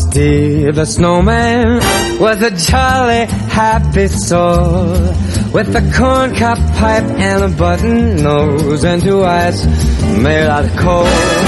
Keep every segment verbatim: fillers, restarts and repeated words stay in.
Frosty the Snowman was a jolly, happy soul, with a corncob pipe and a button nose and two eyes made out of coal.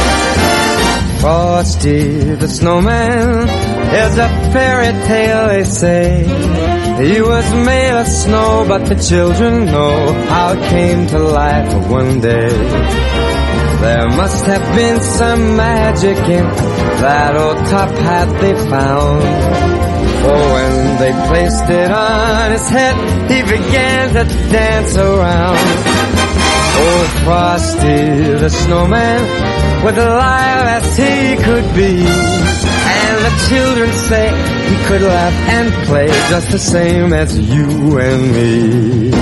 Frosty the Snowman is a fairy tale, they say. He was made of snow, but the children know how it came to life one day. There must have been some magic in that old top hat they found, for when they placed it on his head, he began to dance around. Oh, Frosty the Snowman, with alive as he could be, and the children say he could laugh and play just the same as you and me.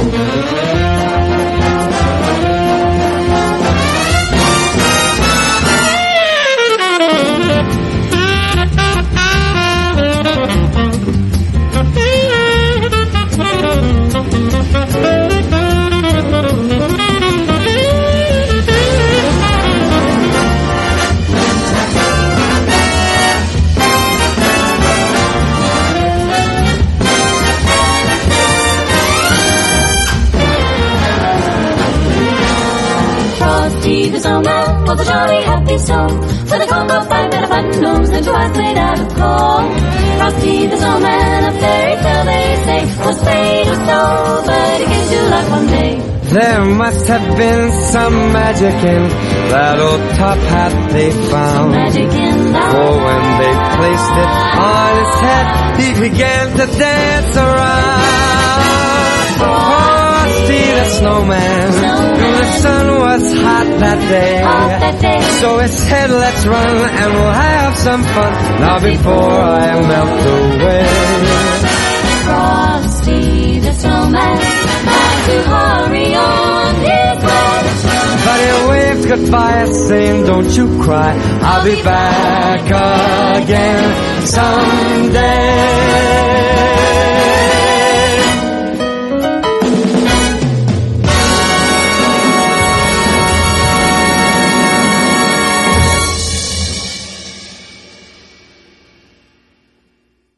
Frosty the Snowman was a jolly happy soul, with a corncob pipe and a button nose and two eyes made out of coal. Frosty the Snowman, a fairy tale they say, was made of snow, but he came to life one day. There must have been some magic in that old top hat they found, Magic in that. for when they placed it on his head, he began to dance around. Frosty the Snowman, the sun was hot that day, Hot that day. so he said, let's run and we'll have some fun now before I melt away. Frosty the Snowman had to hurry on his way, But he waved goodbye saying, don't you cry, I'll be back again someday.